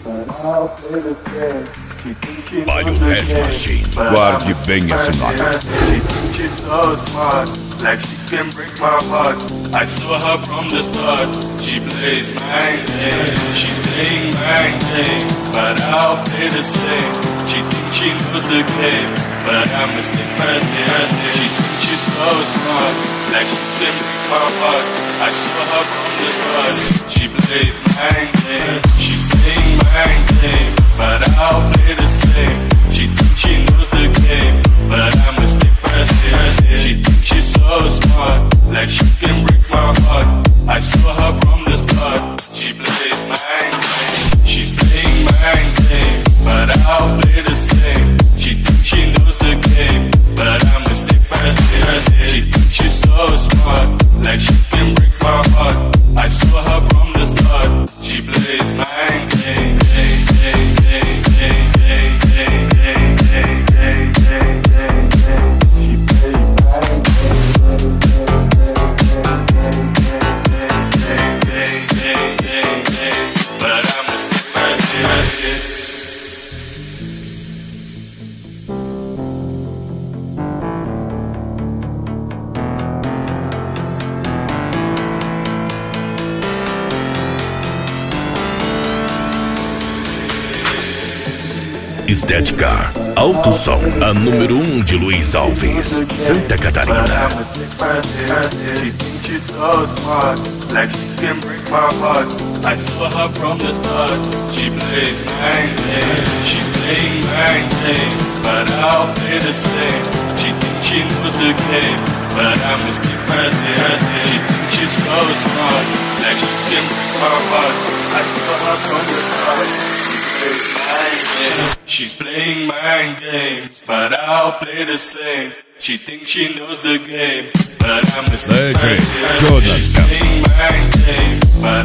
Olha o Red Machine, guarde bem essa nota. Like she can break my heart. I saw her from the start. She plays mind games. She's playing mind games, but I'll play the same. She thinks she knows the game, but I mistake my name. She thinks she's so smart. Like she can break my heart. I saw her from the start. She plays mind games. She's playing mind games, but I'll play the same. She thinks she knows the game, but I mistake my name. She thinks she's so smart, like she can break my heart. I saw her from the start. She plays mind games. She's playing mind games, but I'll play the same. She thinks she knows the game, but I mistake my name. She thinks she's so smart, like she can break my heart. I saw her from the start. She plays mind games. Estética Alto Som, a número 1 de Luiz Alves, Santa Catarina. She's so smart, like she can break my heart. I saw her from the start. She plays mind games. She's playing mind games, but I'll play the same. She thinks she knows the game, but I mistake my name. She thinks she's so smart, like she can break my heart. I saw her from the start. She's playing mind games, but I'll play the same. She thinks she knows the game, but I'm a Legend Jonathan. She's playing mind games, but